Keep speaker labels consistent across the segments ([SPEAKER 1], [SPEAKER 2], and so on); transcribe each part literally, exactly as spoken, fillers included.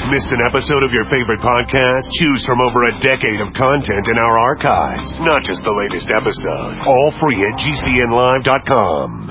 [SPEAKER 1] Missed an episode of your favorite podcast? Choose from over a decade of content in our archives, not just the latest episode. All free at G C N live dot com.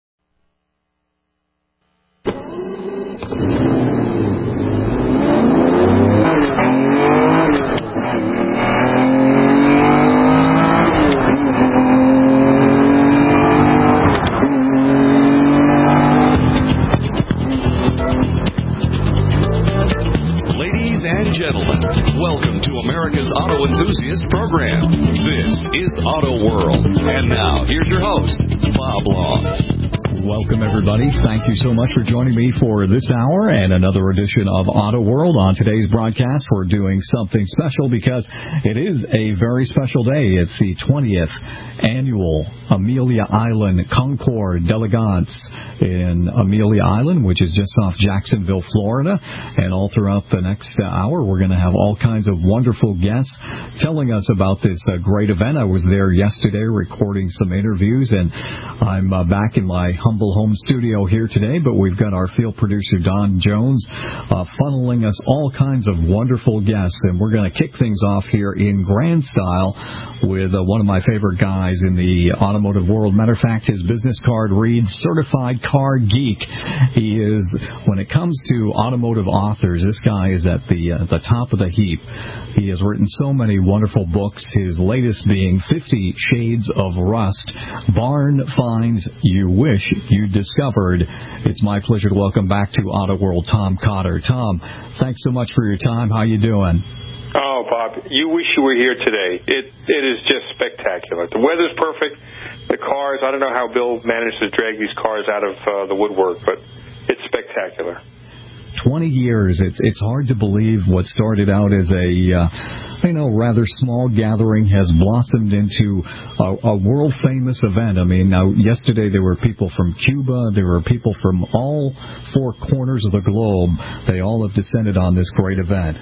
[SPEAKER 2] Gentlemen, welcome to America's Auto Enthusiast Program. This is Auto World. And now, here's your host, Bob Long.
[SPEAKER 3] Welcome, everybody. Thank you so much for joining me for this hour and another edition of Auto World. On today's broadcast, we're doing something special because it is a very special day. It's the twentieth annual Amelia Island Concours d'Elegance in Amelia Island, which is just off Jacksonville, Florida. And all throughout the next hour, we're going to have all kinds of wonderful guests telling us about this uh, great event. I was there yesterday recording some interviews, and I'm uh, back in my humble home studio here today, but we've got our field producer, Don Jones, uh, funneling us all kinds of wonderful guests. And we're going to kick things off here in grand style with uh, one of my favorite guys in the automotive world. Matter of fact, his business card reads Certified Car Geek. He is, when it comes to automotive authors, this guy is at the uh, the top of the heap. He has written so many wonderful books, his latest being Fifty Shades of Rust, Barn Finds You Wish You Discovered. It's my pleasure to welcome back to Auto World Tom Cotter. Tom, thanks so much for your time. How you doing?
[SPEAKER 4] Oh, Bob, you wish you were here today. It It is just spectacular. The weather's perfect. The cars, I don't know how Bill managed to drag these cars out of uh, the woodwork, but it's spectacular.
[SPEAKER 3] Twenty years. It's it's hard to believe what started out as a, uh, you know, rather small gathering has blossomed into a, a world-famous event. I mean, now, yesterday there were people from Cuba. There were people from all four corners of the globe. They all have descended on this great event.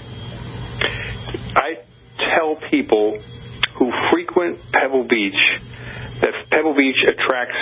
[SPEAKER 4] I tell people who frequent Pebble Beach that Pebble Beach attracts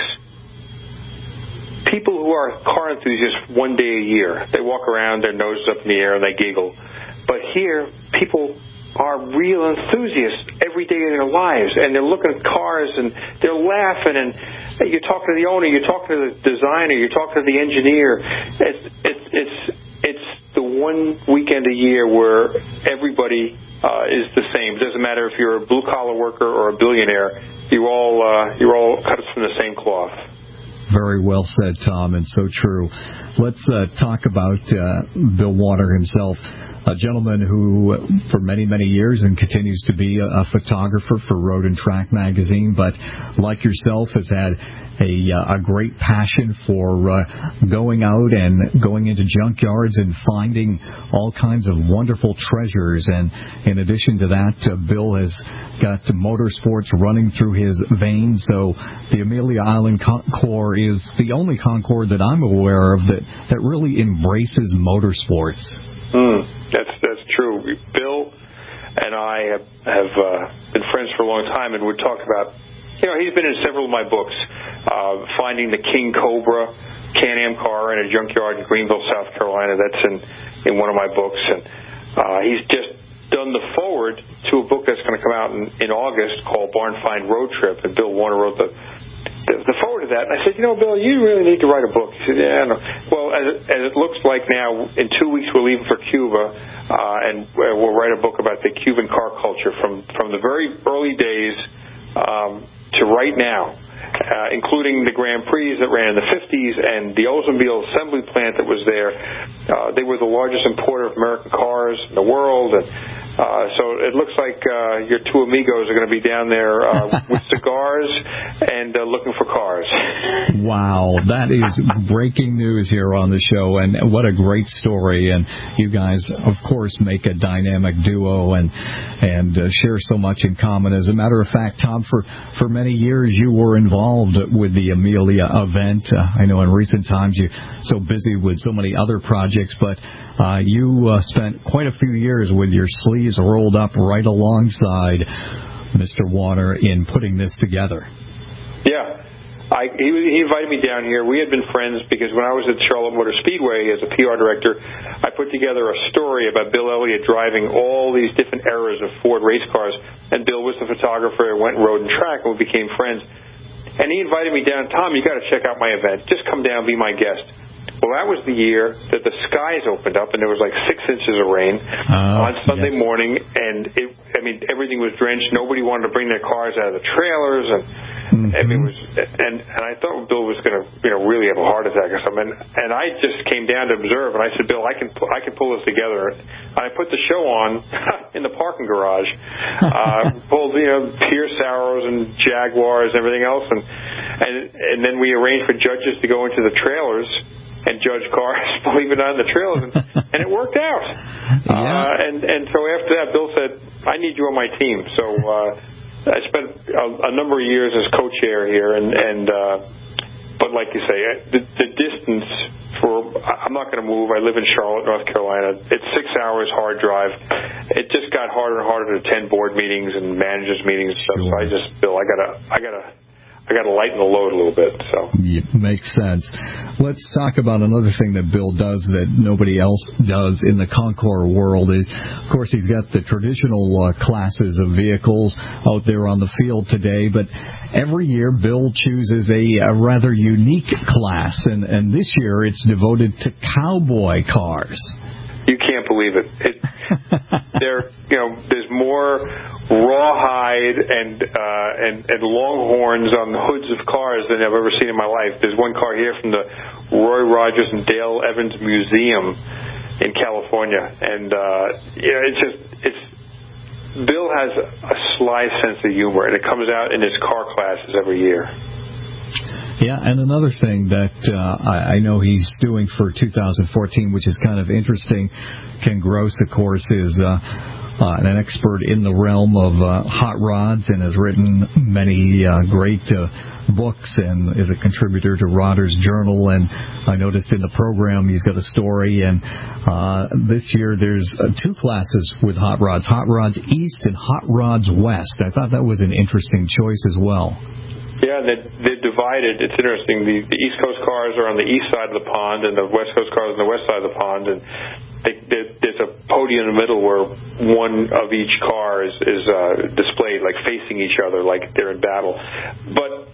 [SPEAKER 4] people who are car enthusiasts one day a year. They walk around, their noses up in the air, and they giggle. But here, people are real enthusiasts every day of their lives, and they're looking at cars, and they're laughing, and you're talking to the owner, you're talking to the designer, you're talking to the engineer. It's, it's, it's, it's the one weekend a year where everybody uh, is the same. It doesn't matter if you're a blue-collar worker or a billionaire. You all, uh, you're all cut from the same cloth.
[SPEAKER 3] Very well said, Tom, and so true. Let's uh, talk about uh, Bill Warner himself, a gentleman who, for many, many years, and continues to be a, a photographer for Road and Track magazine, but like yourself, has had a, uh, a great passion for uh, going out and going into junkyards and finding all kinds of wonderful treasures. And in addition to that, uh, Bill has got motorsports running through his veins. So the Amelia Island Concours is the only Concours that I'm aware of that, that really embraces motorsports.
[SPEAKER 4] Mm, that's that's true. Bill and I have, have uh, been friends for a long time, and we talk about, you know, he's been in several of my books, uh, finding the King Cobra Can-Am car in a junkyard in Greenville, South Carolina. That's in, in one of my books. And uh, he's just done the foreword to a book that's going to come out in, in August called Barn Find Road Trip, and Bill Warner wrote the the forward to that. And I said, you know, Bill, you really need to write a book. He said, yeah, no. Well, as it, as it looks like now, in two weeks we're leaving for Cuba, uh, and we'll write a book about the Cuban car culture from, from the very early days um, to right now, uh, including the Grand Prix that ran in the fifties and the Oldsmobile assembly plant that was there. Uh, they were the largest importer of American cars in the world, and uh, so it looks like uh, your two amigos are going to be down there uh, with cigars and uh, looking for cars.
[SPEAKER 3] Wow, that is breaking news here on the show, and what a great story. And you guys, of course, make a dynamic duo and and uh, share so much in common. As a matter of fact, Tom, for, for many years you were involved with the Amelia event. Uh, I know in recent times you're so busy with so many other projects, but uh, you uh, spent quite a few years with your sleeves rolled up right alongside Mister Warner in putting this together.
[SPEAKER 4] Yeah. I, he, he invited me down here. We had been friends because when I was at Charlotte Motor Speedway as a P R director, I put together a story about Bill Elliott driving all these different eras of Ford race cars, and Bill was the photographer and went and rode and track, and we became friends. And he invited me down. Tom, you got to check out my event. Just come down, be my guest. Well, that was the year that the skies opened up, and there was like six inches of rain
[SPEAKER 3] oh,
[SPEAKER 4] on Sunday
[SPEAKER 3] yes.
[SPEAKER 4] morning, and it, I mean, everything was drenched. Nobody wanted to bring their cars out of the trailers, and mm-hmm. I mean, it was, and and I thought Bill was going to, you know, really have a heart attack or something. And, and I just came down to observe, and I said, Bill, I can I can pull this together. And I put the show on in the parking garage, uh, pulled you know Pierce Arrows and Jaguars and everything else, and and and then we arranged for judges to go into the trailers and judge cars, believe it or not, in the trailers, and, and it worked out.
[SPEAKER 3] Yeah.
[SPEAKER 4] Uh, and, and so after that, Bill said, I need you on my team. So uh, I spent a, a number of years as co-chair here, and, and uh, but like you say, the, the distance for, I'm not going to move. I live in Charlotte, North Carolina. It's six hours hard drive. It just got harder and harder to attend board meetings and managers meetings and stuff. Sure. So I just, Bill, I gotta, I gotta, I got to lighten the load a little bit. So
[SPEAKER 3] yeah, makes sense. Let's talk about another thing that Bill does that nobody else does in the Concours world. Is, of course, he's got the traditional uh, classes of vehicles out there on the field today, but every year Bill chooses a, a rather unique class, and, and this year it's devoted to cowboy cars.
[SPEAKER 4] You can't believe it. it there, you know, there's more rawhide and uh, and and longhorns on the hoods of cars than I've ever seen in my life. There's one car here from the Roy Rogers and Dale Evans Museum in California, and uh, you know, it's just it's. Bill has a sly sense of humor, and it comes out in his car classes every year.
[SPEAKER 3] Yeah, and another thing that uh, I, I know he's doing for two thousand fourteen, which is kind of interesting, Ken Gross, of course, is uh, uh, an expert in the realm of uh, hot rods and has written many uh, great uh, books and is a contributor to Rodder's Journal. And I noticed in the program he's got a story, and uh, this year there's uh, two classes with hot rods, Hot Rods East and Hot Rods West. I thought that was an interesting choice as well.
[SPEAKER 4] Yeah, they're, they're divided. It's interesting. The, the East Coast cars are on the east side of the pond, and the West Coast cars are on the west side of the pond. And they, they, there's a podium in the middle where one of each car is, is uh, displayed, like facing each other, like they're in battle. But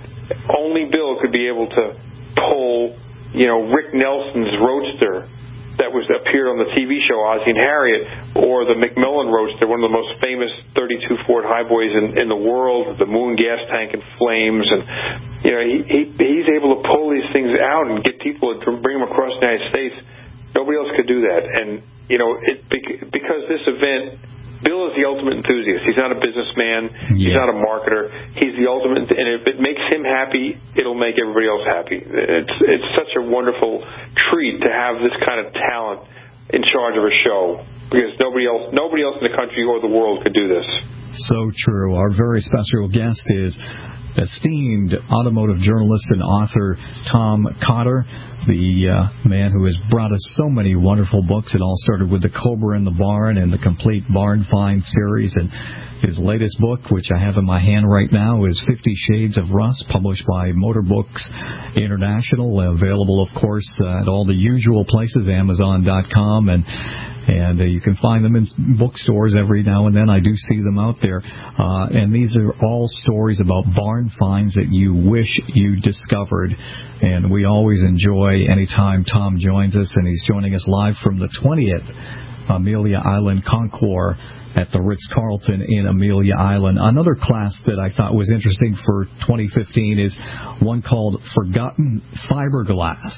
[SPEAKER 4] only Bill could be able to pull, you know, Rick Nelson's Roadster that was appeared on the T V show Ozzie and Harriet, or the McMillan Roadster, one of the most famous thirty-two Ford Highboys in, in the world, the moon gas tank and flames, and you know he, he he's able to pull these things out and get people to bring them across the United States. Nobody else could do that, and you know it because this event. Bill is the ultimate enthusiast. He's not a businessman. Yeah. He's not a marketer. He's the ultimate, and if it makes him happy, it'll make everybody else happy. It's it's such a wonderful treat to have this kind of talent in charge of a show, because nobody else nobody else in the country or the world could do this.
[SPEAKER 3] So true. Our very special guest is esteemed automotive journalist and author Tom Cotter, the uh, man who has brought us so many wonderful books. It all started with The Cobra in the Barn and the Complete Barn Find series, and his latest book, which I have in my hand right now, is Fifty Shades of Rust, published by Motor Books International, available, of course, uh, at all the usual places, Amazon dot com, and And uh, you can find them in bookstores every now and then. I do see them out there. Uh, and these are all stories about barn finds that you wish you discovered. And we always enjoy any time Tom joins us, and he's joining us live from the twentieth Amelia Island Concours at the Ritz-Carlton in Amelia Island. Another class that I thought was interesting for twenty fifteen is one called Forgotten Fiberglass.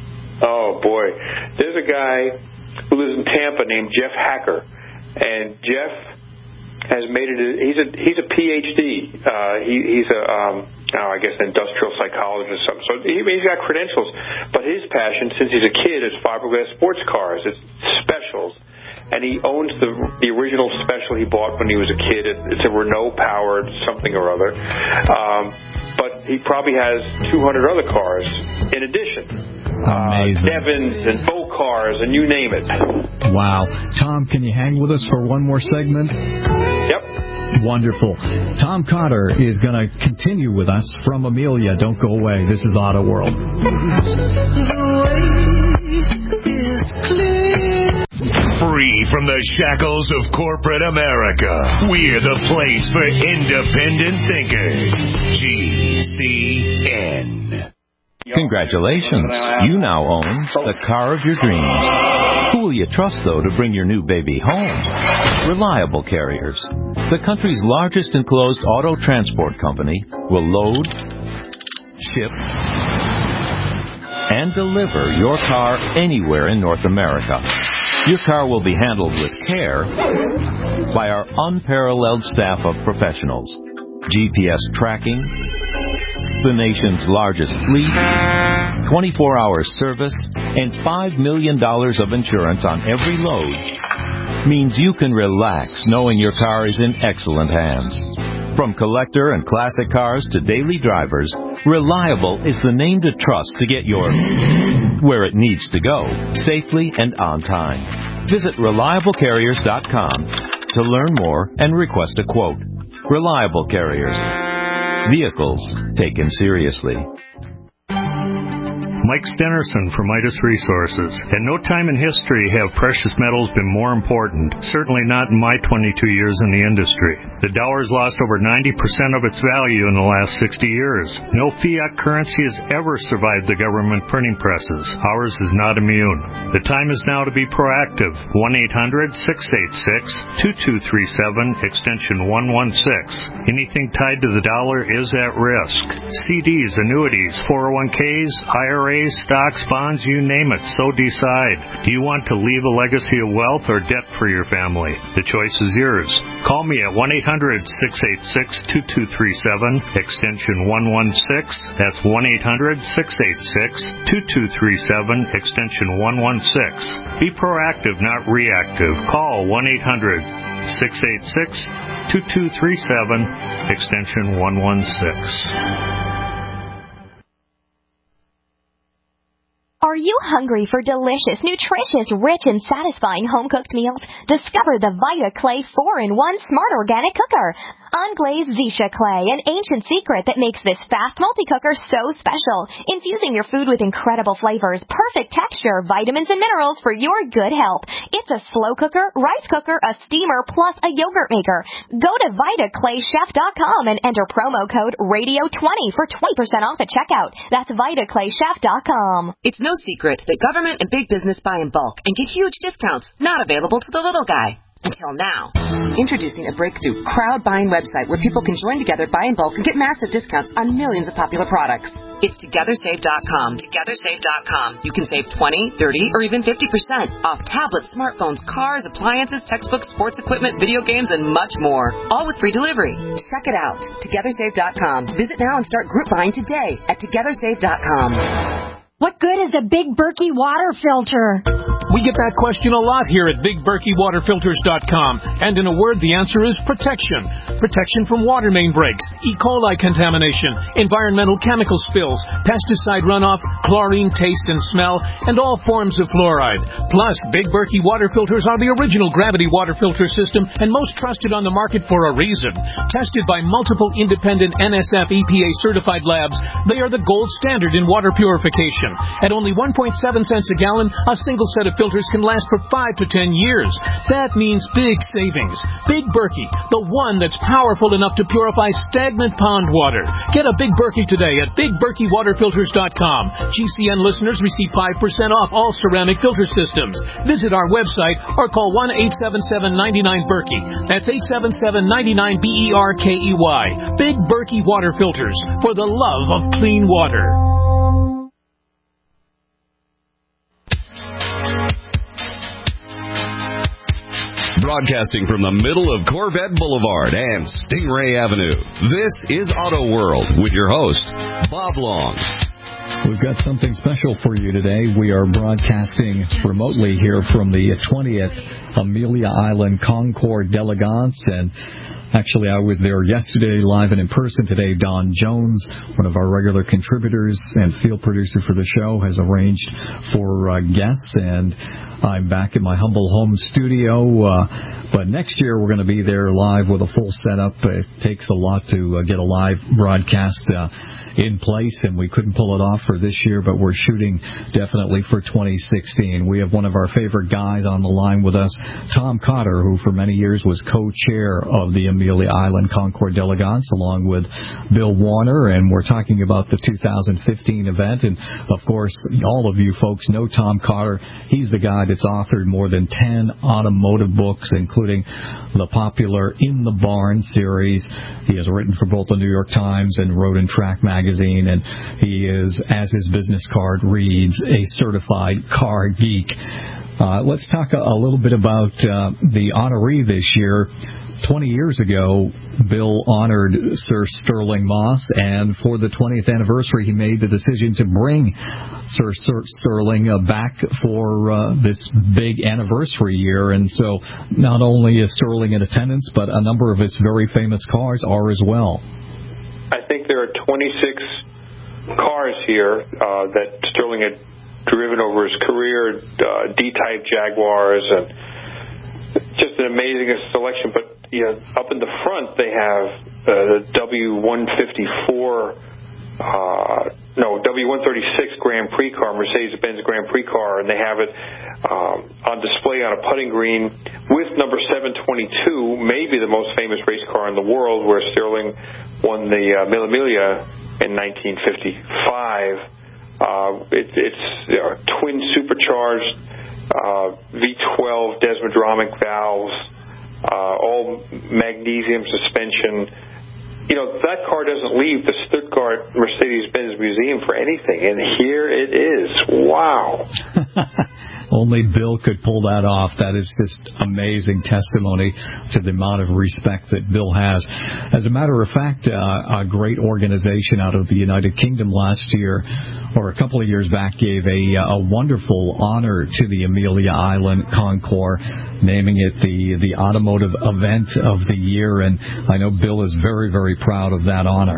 [SPEAKER 4] Oh, boy. There's a guy who lives in Tampa named Jeff Hacker, and Jeff has made it. He's a he's a P H D. Uh, he, he's a um, oh, I guess an industrial psychologist or something. So he, he's got credentials, but his passion since he's a kid is fiberglass sports cars. It's specials, and he owns the the original special he bought when he was a kid. It, it's a Renault powered something or other, um, but he probably has two hundred other cars in addition.
[SPEAKER 3] Amazing.
[SPEAKER 4] Uh, Devons and Boat Cars and you name it.
[SPEAKER 3] Wow. Tom, can you hang with us for one more segment?
[SPEAKER 4] Yep.
[SPEAKER 3] wonderful. Tom Cotter is going to continue with us from Amelia. Don't go away. This is Auto World.
[SPEAKER 1] Free from the shackles of corporate America, we're the place for independent thinkers. G C N.
[SPEAKER 5] Congratulations. You now own the car of your dreams. Who will you trust, though, to bring your new baby home? Reliable Carriers. The country's largest enclosed auto transport company will load, ship, and deliver your car anywhere in North America. Your car will be handled with care by our unparalleled staff of professionals. G P S tracking, the nation's largest fleet, twenty-four hour service, and five million dollars of insurance on every load means you can relax knowing your car is in excellent hands. From collector and classic cars to daily drivers, Reliable is the name to trust to get your where it needs to go, safely and on time. Visit reliable carriers dot com to learn more and request a quote. Reliable Carriers. Vehicles taken seriously.
[SPEAKER 6] Mike Stenerson from Midas Resources. At no time in history have precious metals been more important, certainly not in my twenty-two years in the industry. The dollar has lost over ninety percent of its value in the last sixty years. No fiat currency has ever survived the government printing presses. Ours is not immune. The time is now to be proactive. one eight hundred six eight six two two three seven, extension one one six. Anything tied to the dollar is at risk. C Ds, annuities, four oh one Ks, I R As, stocks, bonds, you name it, so decide. Do you want to leave a legacy of wealth or debt for your family? The choice is yours. Call me at one eight hundred six eight six two two three seven, extension one one six. That's one eight hundred six eight six two two three seven, extension one one six. Be proactive, not reactive. Call one eight hundred six eight six two two three seven, extension one one six.
[SPEAKER 7] Are you hungry for delicious, nutritious, rich, and satisfying home-cooked meals? Discover the Vita Clay four in one Smart Organic Cooker. Unglazed Zisha Clay, an ancient secret that makes this fast multi-cooker so special. Infusing your food with incredible flavors, perfect texture, vitamins, and minerals for your good health. It's a slow cooker, rice cooker, a steamer, plus a yogurt maker. Go to Vita Clay Chef dot com and enter promo code radio twenty for twenty percent off at checkout. That's Vita Clay Chef dot com.
[SPEAKER 8] It's no secret that government and big business buy in bulk and get huge discounts not available to the little guy. Until now. Introducing a breakthrough crowd buying website where people can join together, buy in bulk, and get massive discounts on millions of popular products. It's Together Save dot com. Together Save dot com. You can save twenty, thirty, or even fifty percent off tablets, smartphones, cars, appliances, textbooks, sports equipment, video games, and much more. All with free delivery. Check it out. Together Save dot com. Visit now and start group buying today at Together Save dot com.
[SPEAKER 9] What good is a Big Berkey water filter?
[SPEAKER 10] We get that question a lot here at Big Berkey Water Filters dot com. And in a word, the answer is protection. Protection from water main breaks, E. coli contamination, environmental chemical spills, pesticide runoff, chlorine taste and smell, and all forms of fluoride. Plus, Big Berkey water filters are the original gravity water filter system and most trusted on the market for a reason. Tested by multiple independent N S F E P A certified labs, they are the gold standard in water purification. At only one point seven cents a gallon, a single set of filters can last for five to ten years. That means big savings. Big Berkey, the one that's powerful enough to purify stagnant pond water. Get a Big Berkey today at Big Berkey Water Filters dot com. G C N listeners receive five percent off all ceramic filter systems. Visit our website or call one eight seven seven, nine nine, Berkey. That's eight seven seven, nine nine, B E R K E Y. Big Berkey Water Filters, for the love of clean water.
[SPEAKER 2] Broadcasting from the middle of Corvette Boulevard and Stingray Avenue, this is Auto World with your host, Bob Long.
[SPEAKER 3] We've got something special for you today. We are broadcasting remotely here from the twentieth Amelia Island Concord d'Elegance, and actually, I was there yesterday, live and in person. Today, Don Jones, one of our regular contributors and field producer for the show, has arranged for uh, guests, and I'm back in my humble home studio. Uh, But next year we're going to be there live with a full setup. It takes a lot to uh, get a live broadcast uh, in place, and we couldn't pull it off for this year, but we're shooting definitely for twenty sixteen. We have one of our favorite guys on the line with us, Tom Cotter, who for many years was co-chair of the Amelia Island Concord Delegates, along with Bill Warner, and we're talking about the two thousand fifteen event. And, of course, all of you folks know Tom Cotter. He's the guy that's authored more than ten automotive books, including the popular In the Barn series. He has written for both the New York Times and Road and Track magazine, and he is, as his business card reads, a certified car geek. Uh, let's talk a, a little bit about uh, the honoree this year. Twenty years ago, Bill honored Sir Sterling Moss, and for the twentieth anniversary, he made the decision to bring Sir, Sir Sterling uh, back for uh, this big anniversary year. And so not only is Sterling in attendance, but a number of his very famous cars are as well.
[SPEAKER 4] I think there are twenty-six cars here uh, that Sterling had driven over his career, uh, D-type Jaguars, and just an amazing selection. But you know, up in the front, they have uh, the W one fifty-four, uh, no, W one thirty-six Grand Prix car, Mercedes-Benz Grand Prix car, and they have it um, on display on a putting green with number seven twenty-two, maybe the most famous race car in the world, where Sterling won the uh, Mille Miglia in nineteen fifty-five. Uh, it, it's you know, twin supercharged uh, V twelve desmodromic valves. Uh, all magnesium suspension. You know, that car doesn't leave the Stuttgart Mercedes-Benz Museum for anything, and here it is. Wow.
[SPEAKER 3] Only Bill could pull that off. That is just amazing testimony to the amount of respect that Bill has. As a matter of fact, uh, a great organization out of the United Kingdom last year, or a couple of years back, gave a, a wonderful honor to the Amelia Island Concours, naming it the, the Automotive Event of the Year, and I know Bill is very, very proud of that honor.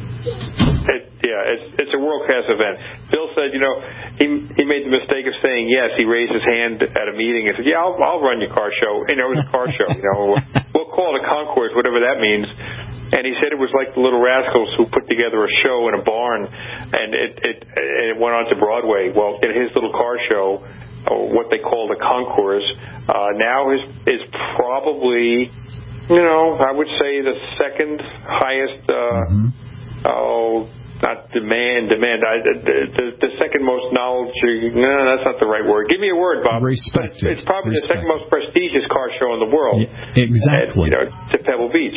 [SPEAKER 4] It, yeah, it's, it's a world-class event. Bill said, you know, he he made the mistake of saying yes. He raised his hand at a meeting and said, yeah, I'll, I'll run your car show. You know, it was a car show. You know, we'll call it a concourse, whatever that means. And he said it was like the Little Rascals who put together a show in a barn, and it it, it went on to Broadway. Well, in his little car show, or what they called a concourse, uh, now is is probably, you know, I would say the second highest. Uh, mm-hmm. Oh. Not demand, demand. I, the, the, the second most knowledge. No, that's not the right word. Give me a word, Bob.
[SPEAKER 3] Respect.
[SPEAKER 4] It's probably
[SPEAKER 3] Respect.
[SPEAKER 4] the second most prestigious car show in the world.
[SPEAKER 3] Yeah, exactly.
[SPEAKER 4] At, you know, to Pebble Beach.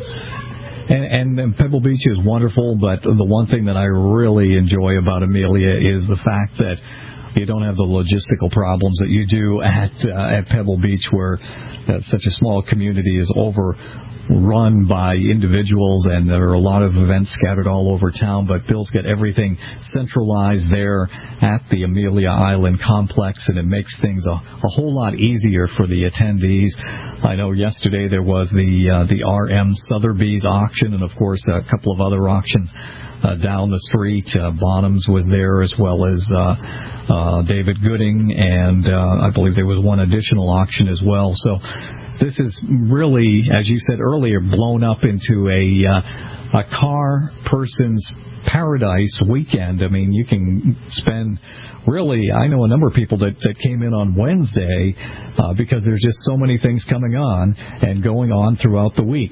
[SPEAKER 3] And, and, and Pebble Beach is wonderful, but the one thing that I really enjoy about Amelia is the fact that you don't have the logistical problems that you do at uh, at Pebble Beach, where uh, such a small community is overrun by individuals, and there are a lot of events scattered all over town. But Bill's got everything centralized there at the Amelia Island complex, and it makes things a, a whole lot easier for the attendees. I know yesterday there was the uh, the R M Sotheby's auction, and of course a couple of other auctions Uh, down the street. Uh, Bonhams was there, as well as uh, uh, David Gooding, and uh, I believe there was one additional auction as well. So this is really, as you said earlier, blown up into a uh, a car person's paradise weekend. I mean, you can spend really, I know a number of people that, that came in on Wednesday uh, because there's just so many things coming on and going on throughout the week.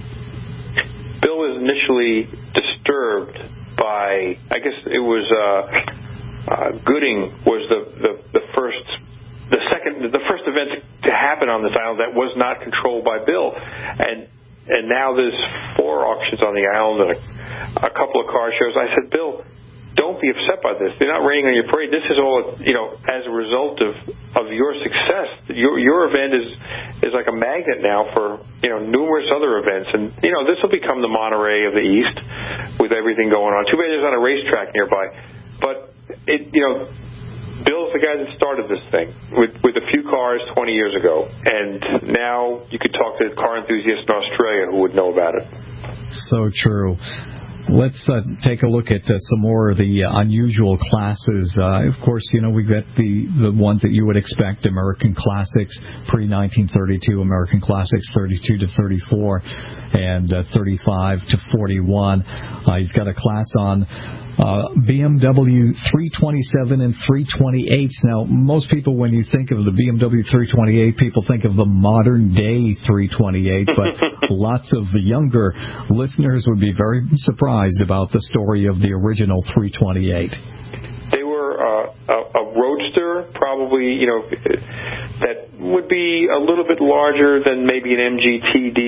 [SPEAKER 4] Bill was initially disturbed by, I guess it was uh, uh, Gooding was the, the, the first, the second, the first event to happen on this island that was not controlled by Bill, and and now there's four auctions on the island and a, a couple of car shows. I said, Bill, don't be upset by this. They're not raining on your parade. This is all, you know, as a result of, of your success. Your your event is is like a magnet now for, you know, numerous other events. And, you know, this will become the Monterey of the East with everything going on. Too bad there's not a racetrack nearby. But, it, you know, Bill's the guy that started this thing with, with a few cars twenty years ago. And now you could talk to car enthusiasts in Australia who would know about it.
[SPEAKER 3] So true. let's uh, take a look at uh, some more of the uh, unusual classes. Uh, of course, you know, we've got the, the ones that you would expect, American Classics, pre nineteen thirty-two, American Classics thirty-two to thirty-four, and uh, thirty-five to forty-one. Uh, he's got a class on Uh, B M W three twenty-seven and three twenty-eights. Now, most people, when you think of the B M W three twenty-eight, people think of the modern-day three twenty-eight, but lots of the younger listeners would be very surprised about the story of the original three twenty-eight.
[SPEAKER 4] They were uh, a, a roadster, probably, you know, that would be a little bit larger than maybe an M G T D.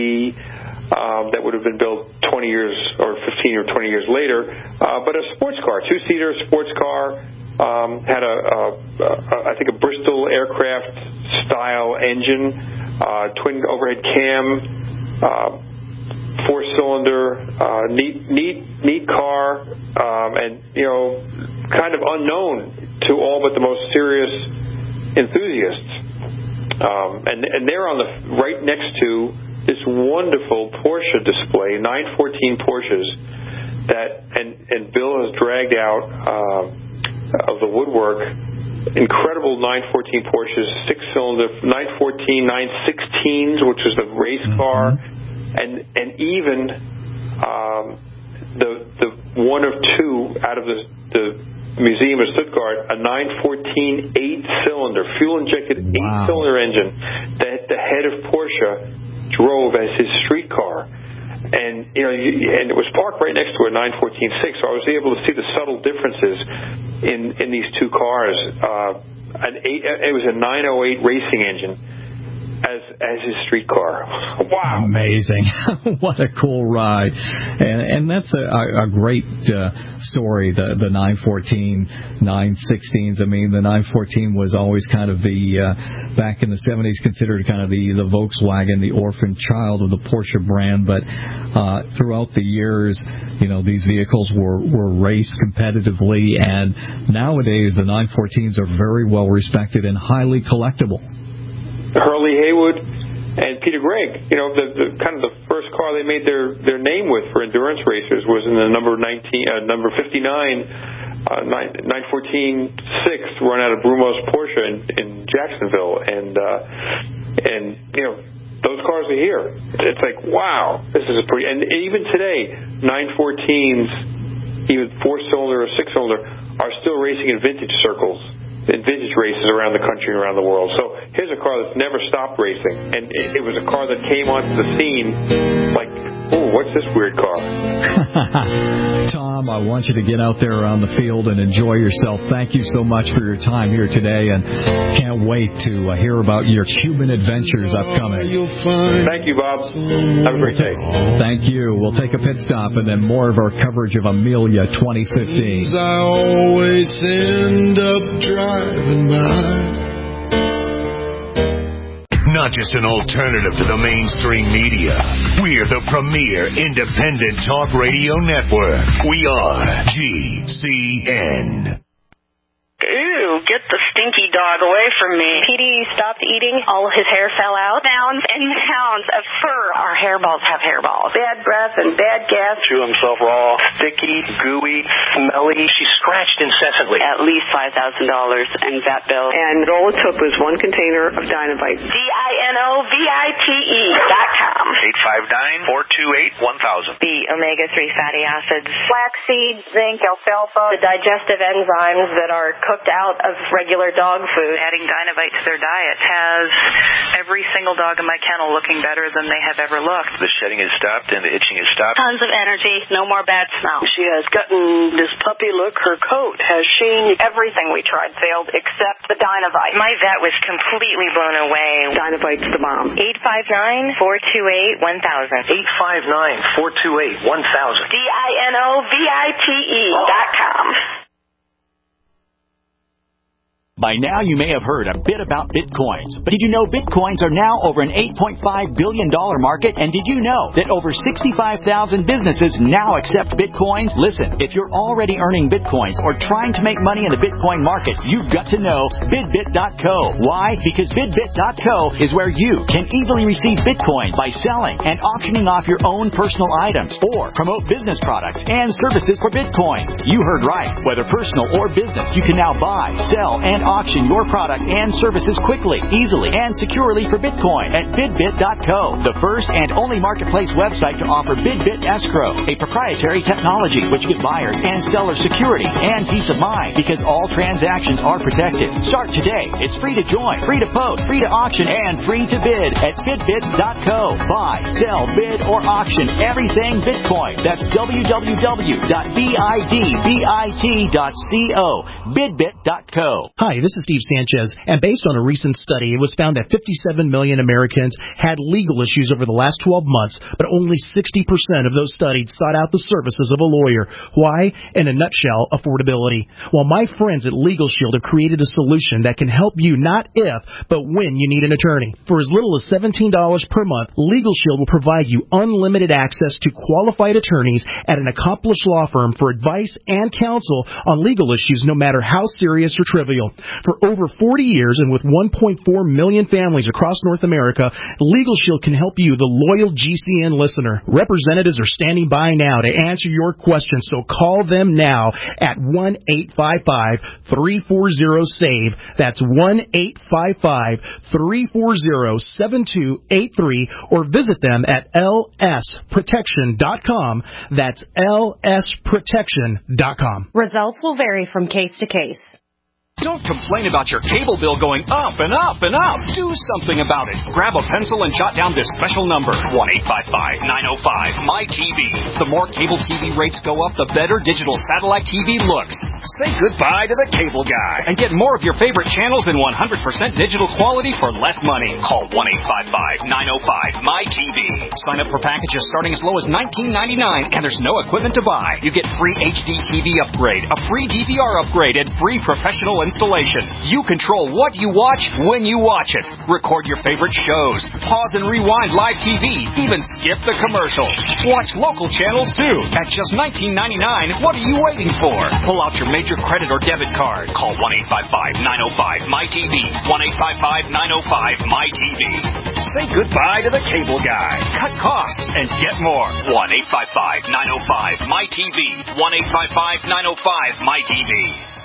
[SPEAKER 4] Um, that would have been built twenty years or fifteen or twenty years later, uh, but a sports car, two-seater sports car, um, had a, a, a, I think, a Bristol aircraft-style engine, uh, twin overhead cam, uh, four-cylinder, uh, neat, neat, neat car, um, and, you know, kind of unknown to all but the most serious enthusiasts. Um, and, and they're on the right next to this wonderful Porsche display, nine fourteen Porsches, that and and Bill has dragged out uh, of the woodwork incredible nine fourteen Porsches, six-cylinder nine fourteen, nine sixteens, which was the race car, and and even um, the the one of two out of the the Museum of Stuttgart, a nine fourteen eight-cylinder fuel-injected wow. eight-cylinder engine that the head of Porsche drove as his street car, and you know, and it was parked right next to a nine fourteen six. So I was able to see the subtle differences in in these two cars. Uh, an eight, it was a nine oh eight racing engine as as his street car. Wow,
[SPEAKER 3] amazing! What a cool ride, and and that's a, a great uh, story. The the nine fourteen, nine sixteens. I mean, the nine fourteen was always kind of the uh, back in the seventies considered kind of the the Volkswagen, the orphan child of the Porsche brand. But uh, throughout the years, you know, these vehicles were were raced competitively, and nowadays the nine fourteens are very well respected and highly collectible.
[SPEAKER 4] Hurley Haywood and Peter Gregg, you know, the, the kind of the first car they made their, their name with for endurance racers was in the number nineteen, uh, number fifty-nine, uh, nine fourteen six run out of Brumos Porsche in, in Jacksonville, and uh, and you know, those cars are here. It's like, wow, this is a pretty, and even today, nine fourteens, even four cylinder or six cylinder, are still racing in vintage circles, in vintage races around the country and around the world. So here's a car that's never stopped racing, and it, it was a car that came onto the scene like, oh, what's this weird car?
[SPEAKER 3] Tom, I want you to get out there on the field and enjoy yourself. Thank you so much for your time here today, and can't wait to uh, hear about your Cuban adventures upcoming.
[SPEAKER 4] Thank you, Bob. Have a great day.
[SPEAKER 3] Thank you. We'll take a pit stop and then more of our coverage of Amelia twenty fifteen.
[SPEAKER 11] I always end up driving by.
[SPEAKER 1] Not just an alternative to the mainstream media. We're the premier independent talk radio network. We are G C N.
[SPEAKER 12] Ew, get the stinky dog away from me. Petey stopped eating. All of his hair fell out. Mounds and mounds of fur. Our hairballs have hairballs. Bad breath and bad gas.
[SPEAKER 13] Chew himself raw, sticky, gooey, smelly. She scratched incessantly.
[SPEAKER 12] At least five thousand dollars in vet bill.
[SPEAKER 14] And all it took was one container of Dynovite.
[SPEAKER 12] D I N O V I T E dot com.
[SPEAKER 13] eight five nine, four two eight, one thousand.
[SPEAKER 12] The omega three fatty acids. Flaxseed, zinc, alfalfa. The digestive enzymes that are cooked out of regular dog food.
[SPEAKER 15] Adding Dynovite to their diet has every single dog in my kennel looking better than they have ever looked.
[SPEAKER 13] The shedding has stopped and the itching has stopped.
[SPEAKER 12] Tons of energy, no more bad smell.
[SPEAKER 14] She has gotten this puppy look. Her coat has sheen.
[SPEAKER 12] Everything we tried failed except the Dynovite.
[SPEAKER 15] My vet was completely blown away.
[SPEAKER 14] Dynovite's the bomb.
[SPEAKER 15] eight five nine, four two eight, one thousand.
[SPEAKER 13] eight five nine, four two eight, one thousand.
[SPEAKER 12] D I N O V I T E dot com.
[SPEAKER 16] By now, you may have heard a bit about Bitcoins. But did you know Bitcoins are now over an eight point five billion dollars market? And did you know that over sixty-five thousand businesses now accept Bitcoins? Listen, if you're already earning Bitcoins or trying to make money in the Bitcoin market, you've got to know Bidbit dot co. Why? Because Bidbit dot co is where you can easily receive Bitcoins by selling and auctioning off your own personal items or promote business products and services for Bitcoins. You heard right. Whether personal or business, you can now buy, sell, and auction your product and services quickly, easily, and securely for Bitcoin at Bidbit dot co, the first and only marketplace website to offer Bidbit Escrow, a proprietary technology which gives buyers and sellers security and peace of mind because all transactions are protected. Start today. It's free to join, free to post, free to auction, and free to bid at Bidbit dot co. Buy, sell, bid, or auction everything Bitcoin. That's w w w dot bidbit dot co. Bidbit dot co.
[SPEAKER 17] Hi, this is Steve Sanchez, and based on a recent study, it was found that fifty-seven million Americans had legal issues over the last twelve months, but only sixty percent of those studied sought out the services of a lawyer. Why? In a nutshell, affordability. Well, my friends at Legal Shield have created a solution that can help you not if, but when you need an attorney. For as little as seventeen dollars per month, Legal Shield will provide you unlimited access to qualified attorneys at an accomplished law firm for advice and counsel on legal issues, no matter how serious or trivial. For over forty years and with one point four million families across North America, Legal Shield can help you, the loyal G C N listener. Representatives are standing by now to answer your questions, so call them now at one eight five five, three four zero, S A V E. That's one eight five five, three four zero, seven two eight three, or visit them at L S protection dot com. That's L S protection dot com.
[SPEAKER 18] Results will vary from case to case.
[SPEAKER 19] Don't complain about your cable bill going up and up and up. Do something about it. Grab a pencil and jot down this special number, one eight five five, nine oh five, M Y T V. The more cable T V rates go up, the better digital satellite T V looks. Say goodbye to the cable guy and get more of your favorite channels in one hundred percent digital quality for less money. Call one eight five five, nine oh five, M Y T V. Sign up for packages starting as low as nineteen ninety-nine, and there's no equipment to buy. You get free H D T V upgrade, a free D V R upgrade, and free professional installation. You control what you watch when you watch it. Record your favorite shows. Pause and rewind live T V. Even skip the commercials. Watch local channels too. At just nineteen ninety-nine, what are you waiting for? Pull out your major credit or debit card. Call one eight five five, nine oh five, M Y T V. one eight five five, nine oh five, M Y T V. Say goodbye to the cable guy. Cut costs and get more. one eight five five, nine oh five, M Y T V. one eight five five, nine oh five, M Y T V.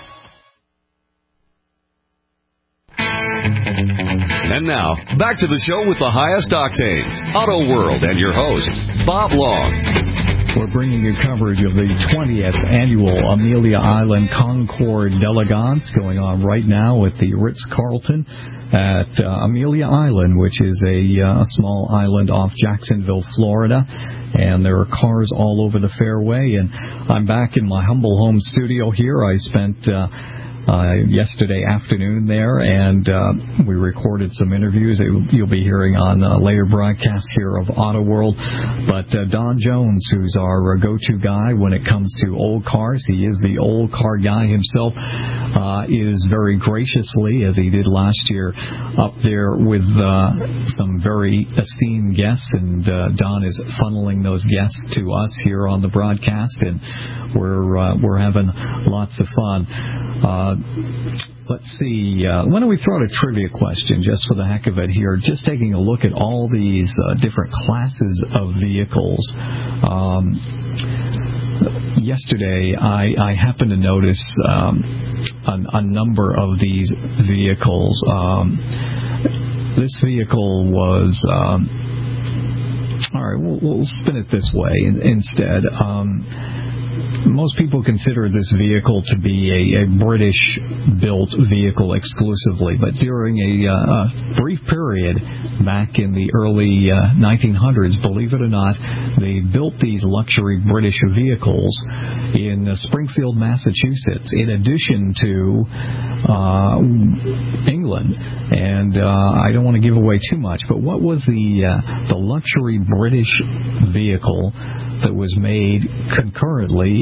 [SPEAKER 2] And now, back to the show with the highest octanes, Auto World, and your host, Bob Long.
[SPEAKER 3] We're bringing you coverage of the twentieth annual Amelia Island Concord d'Elegance going on right now at the Ritz-Carlton at uh, Amelia Island, which is a uh, small island off Jacksonville, Florida. And there are cars all over the fairway. And I'm back in my humble home studio here. I spent Uh, Uh, yesterday afternoon there, and uh, we recorded some interviews that you'll be hearing on uh, later broadcasts here of Auto World. But uh, Don Jones, who's our uh, go-to guy when it comes to old cars, he is the old car guy himself, uh, is very graciously, as he did last year, up there with uh, some very esteemed guests, and uh, Don is funneling those guests to us here on the broadcast, and we're uh, we're having lots of fun. Uh, Let's see. Uh, why don't we throw out a trivia question just for the heck of it here? Just taking a look at all these uh, different classes of vehicles. Um, yesterday, I, I happened to notice um, a, a number of these vehicles. Um, this vehicle was... Um, all right, we'll, we'll spin it this way instead. Um, Most people consider this vehicle to be a, a British-built vehicle exclusively, but during a, uh, a brief period back in the early uh, nineteen hundreds, believe it or not, they built these luxury British vehicles in uh, Springfield, Massachusetts, in addition to uh, England. And uh, I don't want to give away too much, but what was the uh, the luxury British vehicle that was made concurrently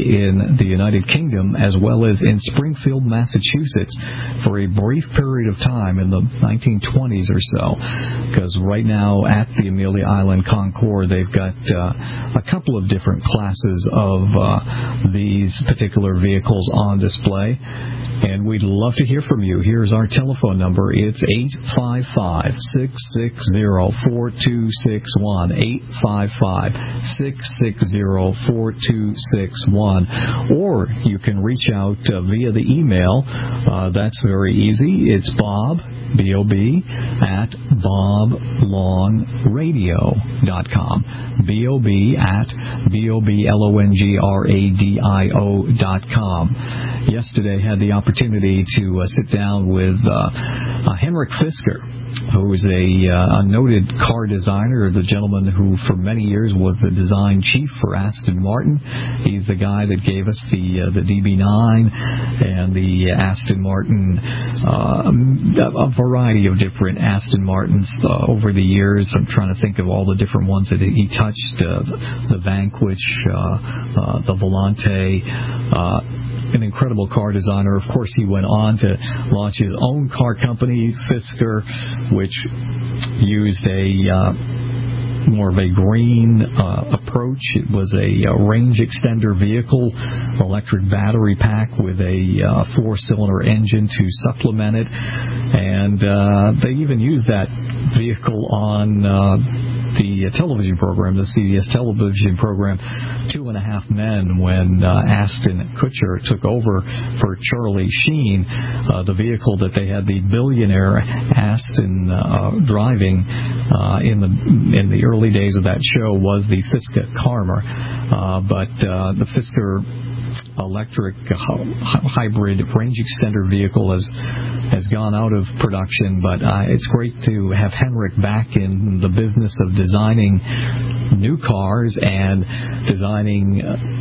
[SPEAKER 3] in the United Kingdom as well as in Springfield, Massachusetts for a brief period of time in the nineteen twenties or so, because right now at the Amelia Island Concours they've got uh, a couple of different classes of uh, these particular vehicles on display, and we'd love to hear from you. Here's our telephone number. It's eight five five, six six zero, four two six one, eight five five, six six zero, four two six one, or you can reach out uh, via the email. Uh, that's very easy. It's Bob, B O B, at bob long radio dot com. B O B at B O B L O N G R A D I O dot com. Yesterday had the opportunity to uh, sit down with uh, uh, Henrik Fisker, who is a, uh, a noted car designer, the gentleman who for many years was the design chief for Aston Martin. He's the guy that gave us the uh, the D B nine and the Aston Martin, uh, a variety of different Aston Martins uh, over the years. I'm trying to think of all the different ones that he touched, uh, the Vanquish, uh, uh, the Volante, uh, an incredible car designer. Of course, he went on to launch his own car company, Fisker, which used a uh, more of a green uh, approach. It was a, a range extender vehicle, electric battery pack with a uh, four-cylinder engine to supplement it, and uh, they even used that vehicle on uh, the television program, the C B S television program, Two and a Half Men, when uh, Ashton Kutcher took over for Charlie Sheen. Uh, the vehicle that they had the billionaire Aston uh, driving uh, in the in the early days of that show was the Fisker Karma. Uh, but uh, the Fisker electric hybrid range extender vehicle has has gone out of production, but uh, it's great to have Henrik back in the business of designing new cars and designing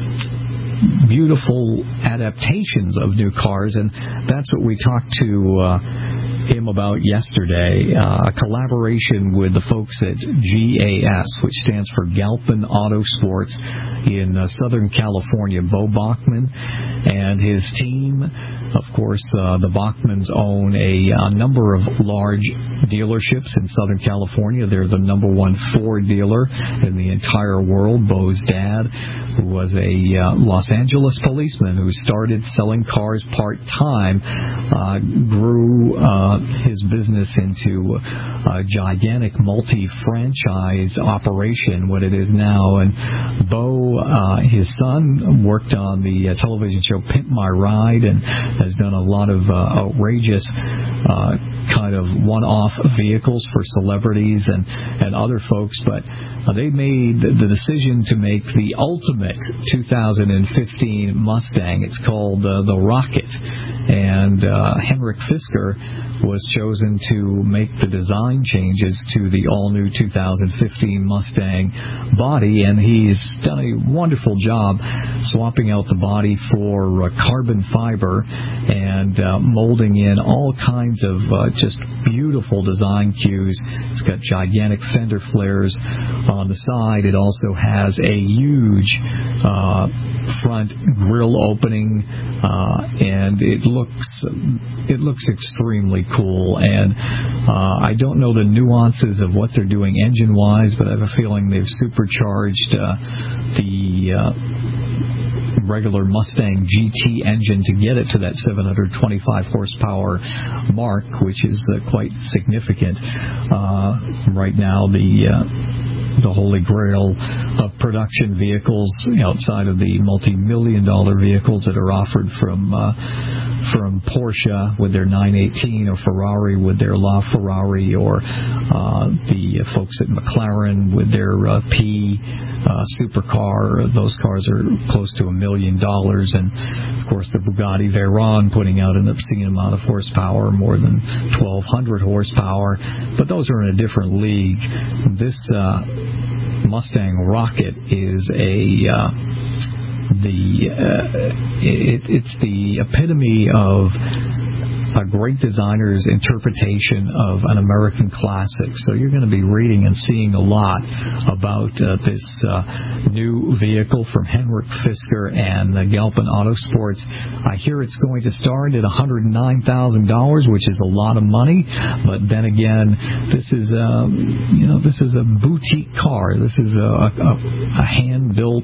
[SPEAKER 3] uh, beautiful adaptations of new cars, and that's what we talked to uh, him about yesterday, uh, a collaboration with the folks at G A S, which stands for Galpin Auto Sports in uh, Southern California. Bo Bachman and his team, of course, uh, the Bachmans own a, a number of large dealerships in Southern California. They're the number one Ford dealer in the entire world. Bo's dad, who was a uh, Los Angeles policeman who started selling cars part-time, uh, grew uh, his business into a gigantic multi-franchise operation, what it is now. And Bo, uh, his son, worked on the uh, television show Pimp My Ride and has done a lot of uh, outrageous uh, kind of one-off vehicles for celebrities and, and other folks. But uh, they made the decision to make the ultimate two thousand fifteen Mustang. It's called uh, the Rocket. And uh, Henrik Fisker was chosen to make the design changes to the all-new two thousand fifteen Mustang body, and he's done a wonderful job swapping out the body for uh, carbon fiber and uh, molding in all kinds of uh, just beautiful design cues. It's got gigantic fender flares on the side. It also has a huge uh, front grille opening, uh, and it looks it looks extremely cool. And uh, I don't know the nuances of what they're doing engine-wise, but I have a feeling they've supercharged uh, the uh, regular Mustang G T engine to get it to that seven hundred twenty-five horsepower mark, which is uh, quite significant. Uh, right now, the uh, the holy grail of production vehicles outside of the multi-million dollar vehicles that are offered from uh, from Porsche with their nine eighteen, or Ferrari with their LaFerrari, or uh, the folks at McLaren with their uh, P uh, supercar. Those cars are close to a million dollars. And, of course, the Bugatti Veyron putting out an obscene amount of horsepower, more than twelve hundred horsepower. But those are in a different league. This uh, Mustang Rocket is a... Uh, the uh, it, it's the epitome of a great designer's interpretation of an American classic. So you're going to be reading and seeing a lot about uh, this uh, new vehicle from Henrik Fisker and uh, Galpin Autosports. I hear it's going to start at one hundred nine thousand dollars, which is a lot of money. But then again, this is a, you know, this is a boutique car. This is a, a, a hand-built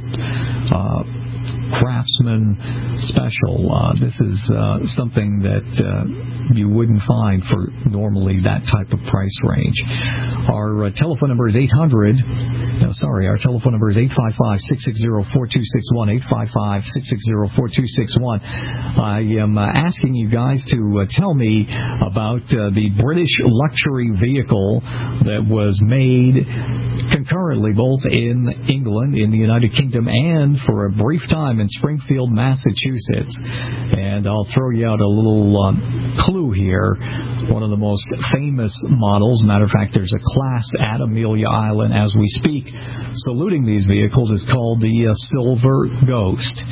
[SPEAKER 3] uh, craftsman special. Uh, this is uh, something that uh, you wouldn't find for normally that type of price range. Our uh, telephone number is eight hundred. No, sorry, our telephone number is eight five five, six six zero, four two six one, eight five five, six six zero, four two six one. I am uh, asking you guys to uh, tell me about uh, the British luxury vehicle that was made concurrently both in England, in the United Kingdom, and for a brief time in Springfield, Massachusetts. And I'll throw you out a little um, clue here. One of the most famous models, matter of fact, there's a class at Amelia Island as we speak, saluting these vehicles, is called the uh, Silver Ghost.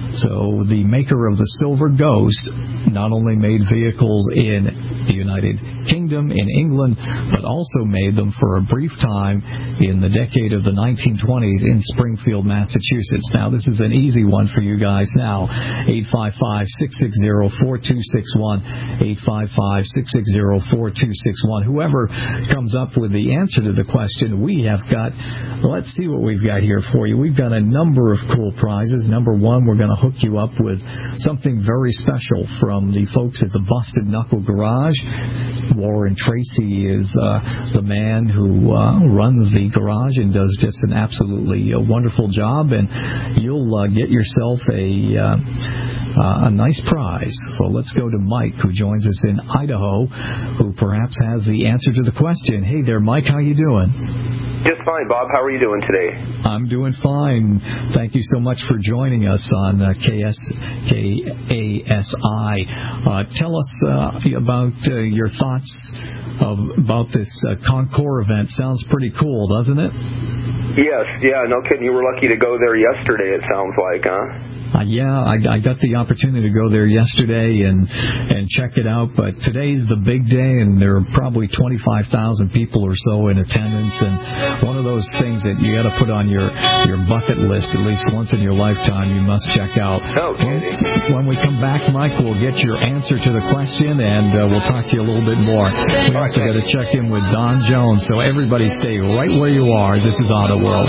[SPEAKER 3] So the maker of the Silver Ghost not only made vehicles in the United Kingdom, in England, but also made them for a brief time in the decade of the nineteen twenties in Springfield, Massachusetts. Now, this is an easy one for you guys now. eight five five, six six zero, four two six one, eight five five, six six zero, four two six one. Whoever comes up with the answer to the question, we have got, let's see what we've got here for you. We've got a number of cool prizes. Number one, we're going to hook you up with something very special from the folks at the Busted Knuckle Garage. Warren Tracy is uh, the man who uh, runs the garage and does just an absolutely uh, wonderful job, and you'll uh, get yourself a uh, uh, a nice prize. So let's go to Mike, who joins us in Idaho, who perhaps has the answer to the question. Hey there, Mike, how you doing?
[SPEAKER 20] Just fine, Bob. How are you doing today?
[SPEAKER 3] I'm doing fine. Thank you so much for joining us on uh, K S K A S I. Uh, tell us uh, about uh, your thoughts of, about this uh, Concours event. Sounds pretty cool, doesn't it?
[SPEAKER 20] Yes, yeah, no kidding. You were lucky to go there yesterday, it sounds like, huh?
[SPEAKER 3] Uh, yeah, I, I got the opportunity to go there yesterday and and check it out, but today's the big day, and there are probably twenty-five thousand people or so in attendance, and one of those things that you got to put on your, your bucket list at least once in your lifetime you must check out.
[SPEAKER 20] Okay.
[SPEAKER 3] When, when we come back, Mike, we'll get your answer to the question, and uh, we'll talk to you a little bit more. We also got to check in with Don Jones, so everybody stay right where you are. This is Auto World.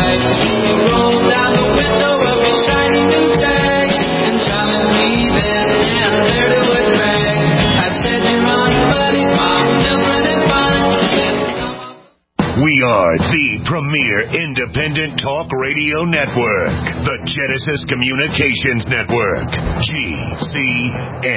[SPEAKER 1] We are the premier independent talk radio network, the Genesis Communications Network, G C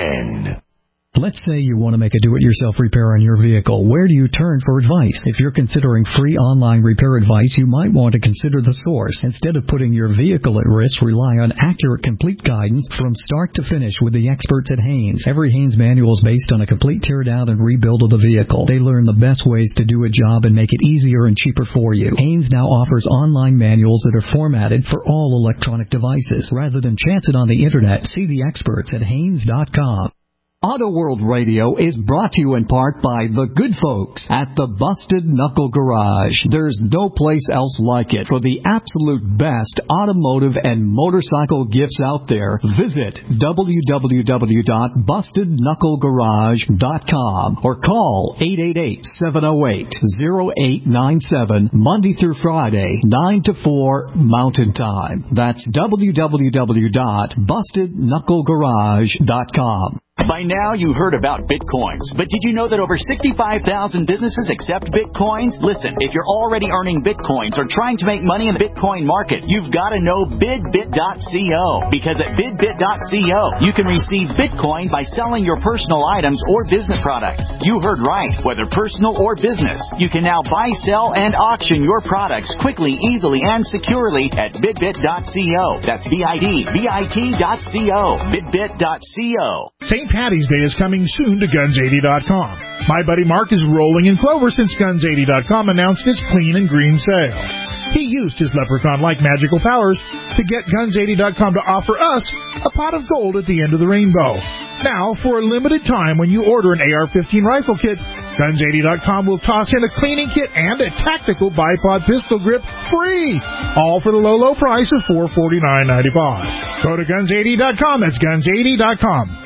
[SPEAKER 1] N.
[SPEAKER 3] Let's say you want to make a do-it-yourself repair on your vehicle. Where do you turn for advice? If you're considering free online repair advice, you might want to consider The Source. Instead of putting your vehicle at risk, rely on accurate, complete guidance from start to finish with the experts at Haynes. Every Haynes manual is based on a complete tear-down and rebuild of the vehicle. They learn the best ways to do a job and make it easier and cheaper for you. Haynes now offers online manuals that are formatted for all electronic devices. Rather than chance it on the Internet, see the experts at Haynes dot com.
[SPEAKER 21] Auto World Radio is brought to you in part by the good folks at the Busted Knuckle Garage. There's no place else like it. For the absolute best automotive and motorcycle gifts out there, visit w w w dot busted knuckle garage dot com or call eight eight eight, seven oh eight, oh eight nine seven Monday through Friday, nine to four Mountain Time. That's w w w dot busted knuckle garage dot com.
[SPEAKER 16] By now, you've heard about Bitcoins, but did you know that over sixty-five thousand businesses accept Bitcoins? Listen, if you're already earning Bitcoins or trying to make money in the Bitcoin market, you've got to know bidbit dot co, because at bidbit dot co, you can receive Bitcoin by selling your personal items or business products. You heard right, whether personal or business. You can now buy, sell, and auction your products quickly, easily, and securely at bidbit dot co. That's B I D B I T dot co, bidbit dot co.
[SPEAKER 22] Saint Patty's Day is coming soon to guns eighty dot com. My buddy Mark is rolling in clover since guns eighty dot com announced its clean and green sale. He used his leprechaun-like magical powers to get guns eighty dot com to offer us a pot of gold at the end of the rainbow. Now, for a limited time, when you order an A R fifteen rifle kit, Guns eighty dot com will toss in a cleaning kit and a tactical bipod pistol grip free, all for the low, low price of four hundred forty-nine ninety-five. Go to Guns eighty dot com. That's Guns eighty dot com.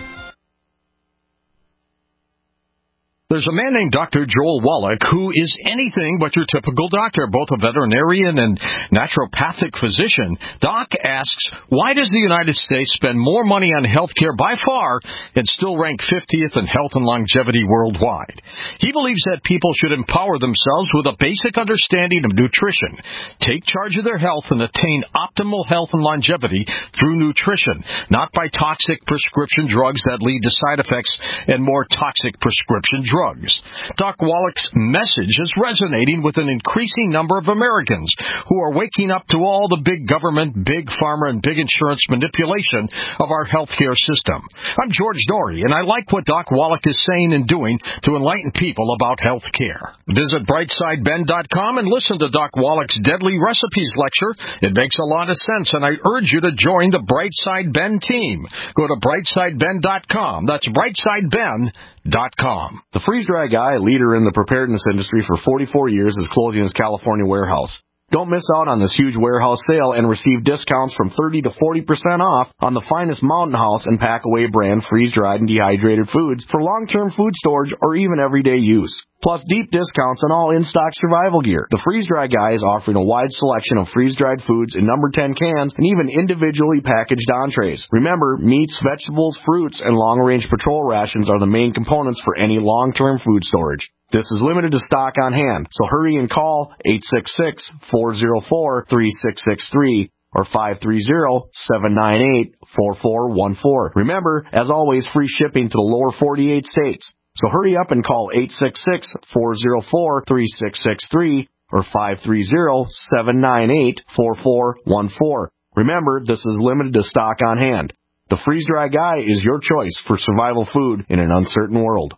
[SPEAKER 5] There's a man named Doctor Joel Wallach who is anything but your typical doctor, both a veterinarian and naturopathic physician. Doc asks, why does the United States spend more money on health care by far and still rank fiftieth in health and longevity worldwide? He believes that people should empower themselves with a basic understanding of nutrition, take charge of their health, and attain optimal health and longevity through nutrition, not by toxic prescription drugs that lead to side effects and more toxic prescription drugs. Drugs. Doc Wallach's message is resonating with an increasing number of Americans who are waking up to all the big government, big pharma, and big insurance manipulation of our healthcare system. I'm George Dory, and I like what Doc Wallach is saying and doing to enlighten people about health care. Visit brightside ben dot com and listen to Doc Wallach's Deadly Recipes lecture. It makes a lot of sense, and I urge you to join the Brightside Ben team. Go to brightside ben dot com. That's brightside ben dot com.
[SPEAKER 6] The freeze-dry guy, a leader in the preparedness industry for forty-four years, is closing his California warehouse. Don't miss out on this huge warehouse sale and receive discounts from thirty to forty percent off on the finest Mountain House and Packaway brand freeze-dried and dehydrated foods for long-term food storage or even everyday use. Plus deep discounts on all in-stock survival gear. The Freeze-Dry Guy is offering a wide selection of freeze-dried foods in number ten cans and even individually packaged entrees. Remember, meats, vegetables, fruits, and long-range patrol rations are the main components for any long-term food storage. This is limited to stock on hand, so hurry and call eight six six, four zero four, three six six three or five three zero, seven nine eight, four four one four. Remember, as always, free shipping to the lower forty-eight states. So hurry up and call eight six six, four zero four, three six six three or five three zero, seven nine eight, four four one four. Remember, this is limited to stock on hand. The Freeze-Dry Guy is your choice for survival food in an uncertain world.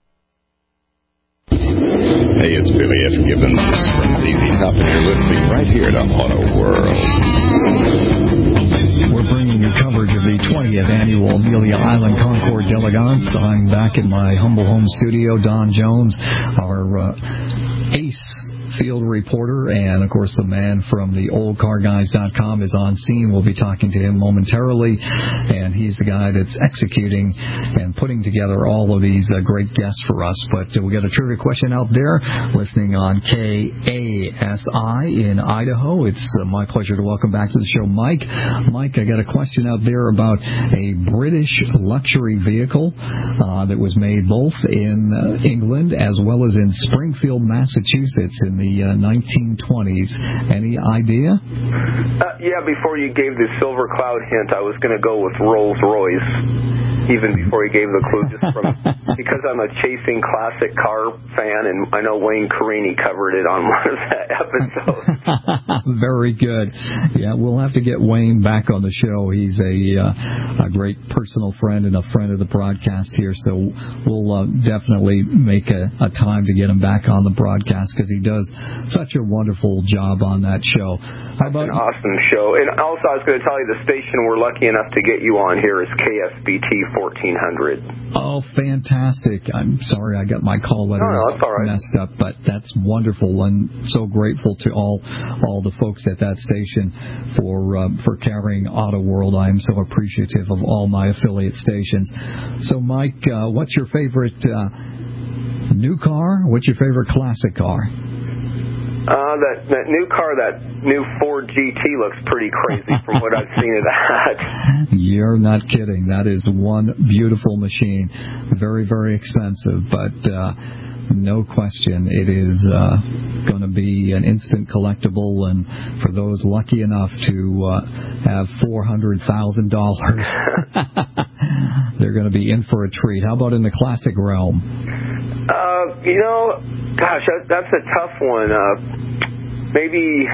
[SPEAKER 23] Hey, it's Billy F. Gibbons from Z Z Top, and you're listening right here to Auto World.
[SPEAKER 3] We're bringing you coverage of the twentieth annual Amelia Island Concord D'Elegance. I'm back in my humble home studio. Don Jones, our uh, ace field reporter, and of course the man from the old car guys dot com is on scene. We'll be talking to him momentarily, and he's the guy that's executing and putting together all of these uh, great guests for us. But uh, we got a trivia question out there listening on K A S I in Idaho. It's uh, my pleasure to welcome back to the show Mike. Mike, I got a question out there about a British luxury vehicle uh, that was made both in uh, England as well as in Springfield, Massachusetts in the uh, nineteen twenties. Any idea?
[SPEAKER 20] Uh, yeah, before you gave the Silver Cloud hint, I was going to go with Rolls-Royce. Even before he gave the clue, just from because I'm a chasing classic car fan, and I know Wayne Carini covered it on one of the episodes.
[SPEAKER 3] Very good. Yeah, we'll have to get Wayne back on the show. He's a uh, a great personal friend and a friend of the broadcast here, so we'll uh, definitely make a, a time to get him back on the broadcast because he does such a wonderful job on that show. How about
[SPEAKER 20] an awesome show? And also, I was going to tell you the station we're lucky enough to get you on here is K S B T fourteen hundred.
[SPEAKER 3] Oh, fantastic. I'm sorry I got my call letters
[SPEAKER 20] no, no, that's all right.
[SPEAKER 3] messed up, but that's wonderful. I'm so grateful to all all the folks at that station for uh, for carrying Auto World. I am so appreciative of all my affiliate stations. So, Mike, uh, what's your favorite uh, new car? What's your favorite classic car?
[SPEAKER 20] Uh, that, that new car, that new Ford G T looks pretty crazy from what I've seen of that.
[SPEAKER 3] You're not kidding. That is one beautiful machine. Very, very expensive, but uh, no question it is uh, going to be an instant collectible, and for those lucky enough to uh, have four hundred thousand dollars, they're going to be in for a treat. How about in the classic realm?
[SPEAKER 20] Uh, you know, gosh, that, that's a tough one. Uh, maybe,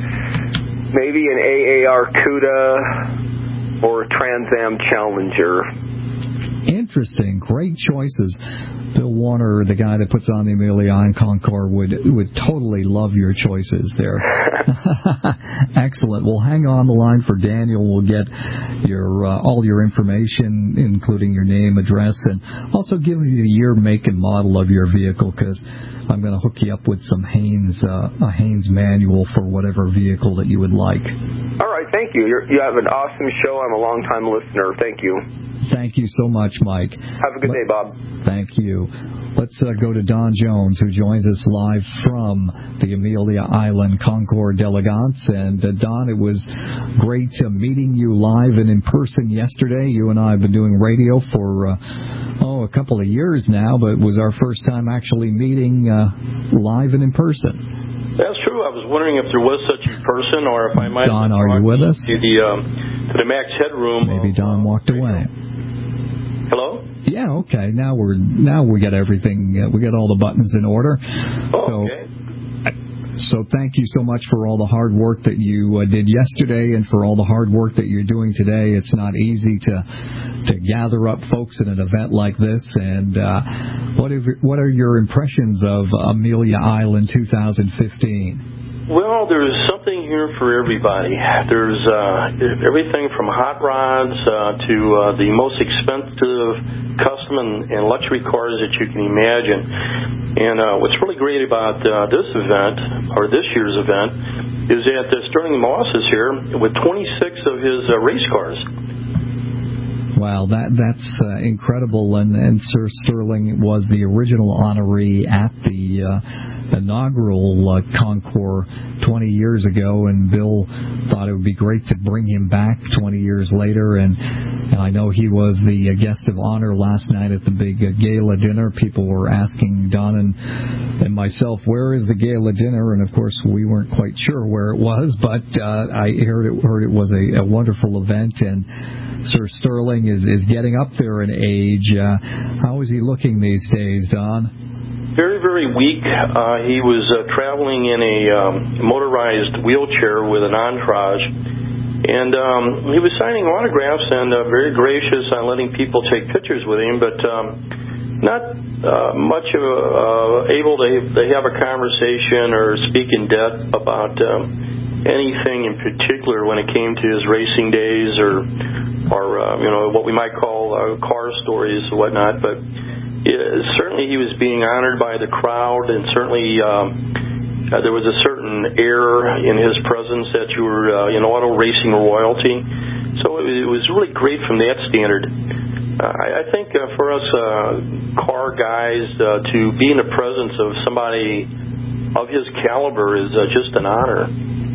[SPEAKER 20] maybe an A A R Cuda or a Trans Am Challenger.
[SPEAKER 3] Interesting. Great choices. Bill Warner, the guy that puts on the Amelia Island Concours, would would totally love your choices there. Excellent. Well, hang on the line for Daniel. We'll get your uh, all your information, including your name, address, and also give me the year, make, and model of your vehicle, because I'm going to hook you up with some Haynes, uh, a Haynes manual for whatever vehicle that you would like.
[SPEAKER 20] All right, thank you. You're, you have an awesome show. I'm a long-time listener. Thank you.
[SPEAKER 3] Thank you so much, Mike.
[SPEAKER 20] Have a good day, Bob.
[SPEAKER 3] Thank you. Let's uh, go to Don Jones, who joins us live from the Amelia Island Concours d'Elegance. And, uh, Don, it was great uh, meeting you live and in person yesterday. You and I have been doing radio for, uh, oh, a couple of years now, but it was our first time actually meeting uh, live and in person.
[SPEAKER 7] That's true. I was wondering if there was such a person, or if I might.
[SPEAKER 3] Don, are you with us?
[SPEAKER 7] To the um, to the Max Headroom.
[SPEAKER 3] Maybe Don walked away.
[SPEAKER 7] Hello?
[SPEAKER 3] Yeah. Okay. Now we're now we got everything. Uh, we got all the buttons in order.
[SPEAKER 7] Oh,
[SPEAKER 3] so,
[SPEAKER 7] okay.
[SPEAKER 3] So thank you so much for all the hard work that you uh, did yesterday, and for all the hard work that you're doing today. It's not easy to to gather up folks at an event like this. And uh, what are, what are your impressions of Amelia Island two thousand fifteen?
[SPEAKER 7] Well, there's something here for everybody. There's uh, everything from hot rods uh, to uh, the most expensive custom and, and luxury cars that you can imagine. And uh, what's really great about uh, this event, or this year's event, is that uh, Sterling Moss is here with twenty-six of his uh, race cars.
[SPEAKER 3] Wow, that that's uh, incredible. And, and Sir Sterling was the original honoree at the uh, inaugural uh, Concours twenty years ago, and Bill thought it would be great to bring him back twenty years later. And, and I know he was the uh, guest of honor last night at the big uh, gala dinner. People were asking Don and, and myself, where is the gala dinner? And, of course, we weren't quite sure where it was, but uh, I heard it, heard it was a, a wonderful event. And Sir Sterling is, is getting up there in age. Uh, how is he looking these days, Don?
[SPEAKER 7] Very, very weak. Uh, he was uh, traveling in a um, motorized wheelchair with an entourage. And um, he was signing autographs and uh, very gracious on letting people take pictures with him, but um, not uh, much of a, uh, able to, to have a conversation or speak in depth about um, anything in particular when it came to his racing days or, or uh, you know, what we might call uh, car stories and whatnot. But uh, certainly he was being honored by the crowd, and certainly um, uh, there was a certain air in his presence that you were uh, in auto racing royalty. So it, it was really great from that standard. Uh, I, I think uh, for us uh, car guys uh, to be in the presence of somebody of his caliber is uh, just an honor.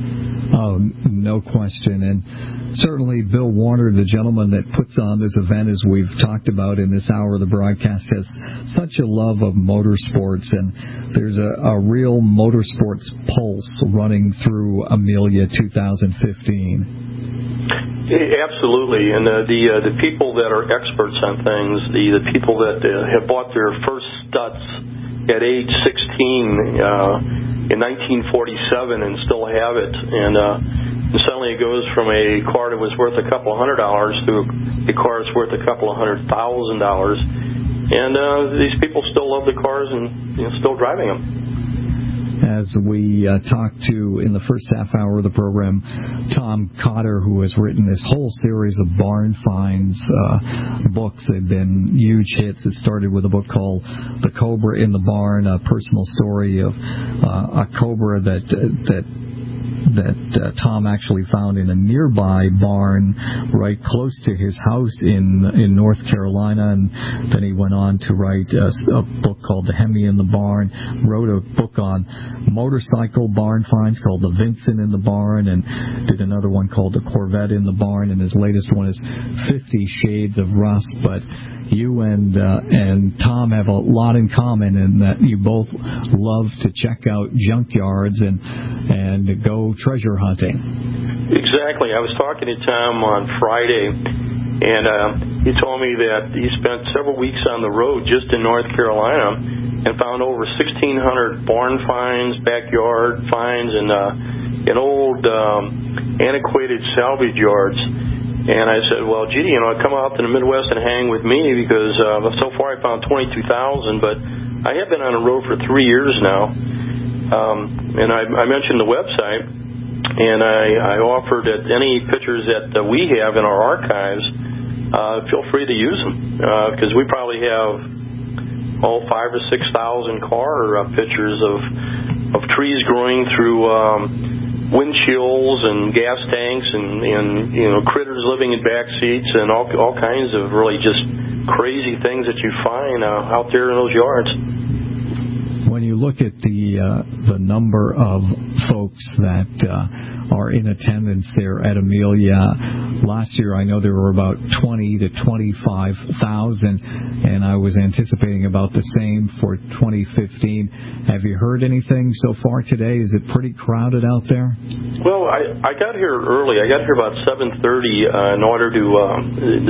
[SPEAKER 3] Oh, no question. And certainly Bill Warner, the gentleman that puts on this event, as we've talked about in this hour of the broadcast, has such a love of motorsports, and there's a, a real motorsports pulse running through Amelia two thousand fifteen.
[SPEAKER 7] Absolutely, and uh, the uh, the people that are experts on things, the, the people that uh, have bought their first Stutz at age sixteen uh, in nineteen forty-seven and still have it, and, uh, and suddenly it goes from a car that was worth a couple of hundred dollars to a car that's worth a couple of hundred thousand dollars, and uh, these people still love the cars and, you know, still driving them.
[SPEAKER 3] As we uh, talked to in the first half hour of the program, Tom Cotter, who has written this whole series of barn finds uh, books. They've been huge hits. It started with a book called The Cobra in the Barn, a personal story of uh, a cobra that uh, that that uh, Tom actually found in a nearby barn right close to his house in in North Carolina, and then he went on to write a, a book called The Hemi in the Barn, wrote a book on motorcycle barn finds called The Vincent in the Barn, and did another one called The Corvette in the Barn, and his latest one is Fifty Shades of Rust. But you and uh, and Tom have a lot in common in that you both love to check out junkyards and and go treasure hunting.
[SPEAKER 7] Exactly. I was talking to Tom on Friday, and uh, he told me that he spent several weeks on the road just in North Carolina and found over sixteen hundred barn finds, backyard finds, and uh, and old um, antiquated salvage yards. And I said, well, gee, you know, come out to the Midwest and hang with me because uh, so far I found twenty-two thousand, but I have been on the road for three years now. Um, and I, I mentioned the website, and I, I offered that any pictures that uh, we have in our archives, uh, feel free to use them because uh, we probably have, oh, five or six thousand car uh, pictures of, of trees growing through um, windshields and gas tanks and, and you know critters living in back seats and all all kinds of really just crazy things that you find uh, out there in those yards.
[SPEAKER 3] When you look at the uh, the number of folks that uh, are in attendance there at Amelia, last year I know there were about twenty to twenty-five thousand, and I was anticipating about the same for twenty fifteen. Have you heard anything so far today? Is it pretty crowded out there?
[SPEAKER 7] Well, I, I got here early. I got here about seven thirty uh, in order to, uh,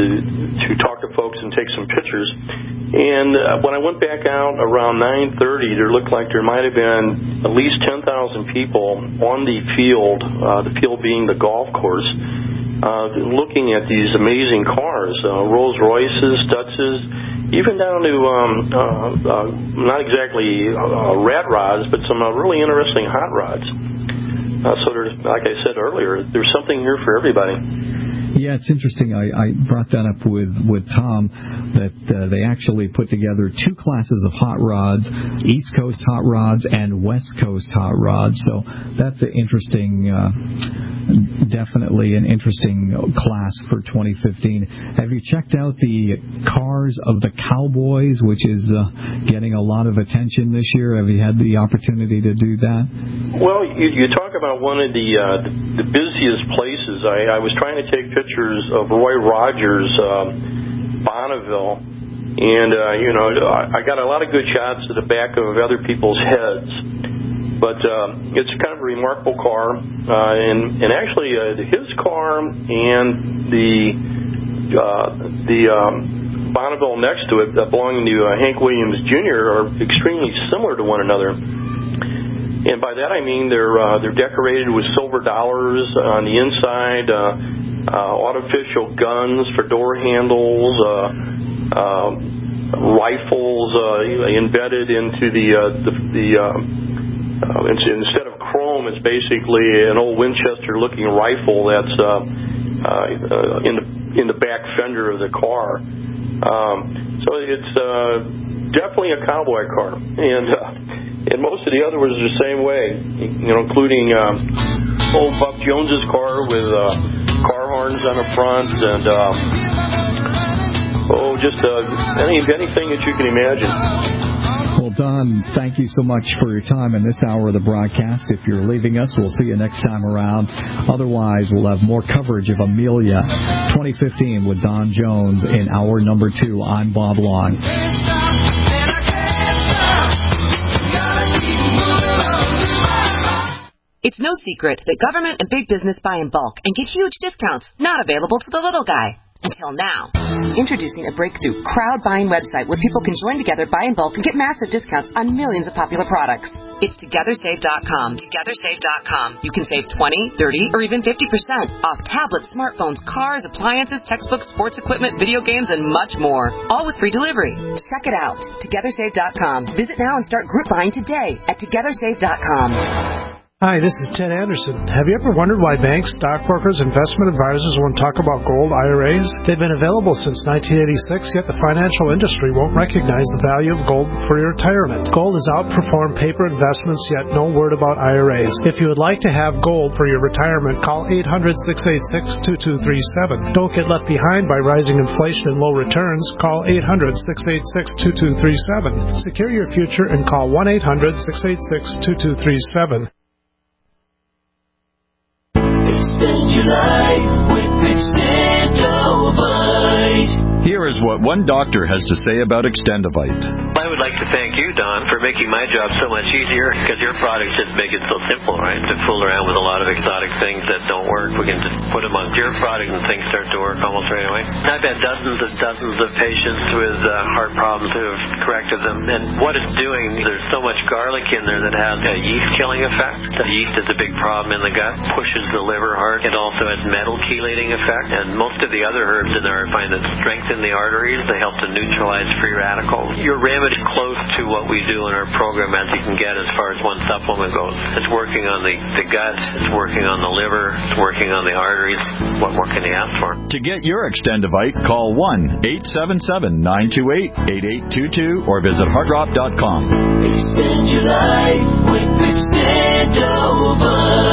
[SPEAKER 7] to talk to folks and take some pictures. And uh, when I went back out around nine thirty, there looked like there might have been at least ten thousand people on the field, uh, the field being the golf course, uh, looking at these amazing cars, uh, Rolls Royces, Stutses, even down to um, uh, uh, not exactly uh, rat rods, but some uh, really interesting hot rods. Uh, so there's, like I said earlier, there's something here for everybody.
[SPEAKER 3] Yeah, it's interesting. I, I brought that up with, with Tom, that uh, they actually put together two classes of hot rods, East Coast hot rods and West Coast hot rods. So that's an interesting, uh, definitely an interesting class for twenty fifteen. Have you checked out the cars of the Cowboys, which is uh, getting a lot of attention this year? Have you had the opportunity to do that?
[SPEAKER 7] Well, you, you talk about one of the, uh, the, the busiest places. I, I was trying to take pictures of Roy Rogers, um, Bonneville, and, uh, you know, I, I got a lot of good shots at the back of other people's heads. But uh, it's kind of a remarkable car, uh, and, and actually uh, his car and the uh, the um, Bonneville next to it, uh, belonging to uh, Hank Williams Junior, are extremely similar to one another. And by that I mean they're uh, they're decorated with silver dollars on the inside, uh, uh, artificial guns for door handles, uh, uh, rifles uh, embedded into the uh, the, the uh, Uh, instead of chrome, it's basically an old Winchester-looking rifle that's uh, uh, in the in the back fender of the car. Um, so it's uh, definitely a cowboy car, and uh, and most of the other ones are the same way. You know, including um, old Buck Jones's car with uh, car horns on the front, and uh, oh, just uh, any anything that you can imagine.
[SPEAKER 3] Well, Don, thank you so much for your time in this hour of the broadcast. If you're leaving us, we'll see you next time around. Otherwise, we'll have more coverage of Amelia twenty fifteen with Don Jones in hour number two. I'm Bob Long.
[SPEAKER 8] It's no secret that government and big business buy in bulk and get huge discounts not available to the little guy. Until now. Introducing a breakthrough crowd buying website where people can join together, buy in bulk, and get massive discounts on millions of popular products. It's Together Save dot com. Together Save dot com. You can save twenty, thirty, or even fifty percent off tablets, smartphones, cars, appliances, textbooks, sports equipment, video games, and much more. All with free delivery. Check it out. Together Save dot com. Visit now and start group buying today at Together Save dot com.
[SPEAKER 9] Hi, this is Ted Anderson. Have you ever wondered why banks, stockbrokers, investment advisors won't talk about gold I R As? They've been available since nineteen eighty-six, yet the financial industry won't recognize the value of gold for your retirement. Gold has outperformed paper investments, yet no word about I R As. If you would like to have gold for your retirement, call eight hundred, six eight six, two two three seven. Don't get left behind by rising inflation and low returns. Call eight hundred, six eight six, two two three seven. Secure your future and call one eight hundred, six eight six, two two three seven.
[SPEAKER 10] Expand your life with Extendovite.
[SPEAKER 24] Here is what one doctor has to say about Extendovite.
[SPEAKER 13] I would like
[SPEAKER 4] like to thank you, Don, for making my job so much easier, because your products just make it so simple, right? To fool around with a lot of exotic things that don't work, we can just put them on your product and things start to work almost right away. I've had dozens and dozens of patients with uh, heart problems who have corrected them, and what it's doing, there's so much garlic in there that has a yeast-killing effect. The yeast is a big problem in the gut, pushes the liver hard. It also has metal chelating effect, and most of the other herbs in there I find that strengthen the arteries. They help to neutralize free radicals. Your remedy close to what we do in our program as you can get as far as one supplement goes. It's working on the, the gut, it's working on the liver, it's working on the arteries. What more can you ask for?
[SPEAKER 11] To get your Extendivite, call one eight seven seven, nine two eight, eight eight two two or visit heartdrop dot com.
[SPEAKER 10] Extend your life with Extendovite.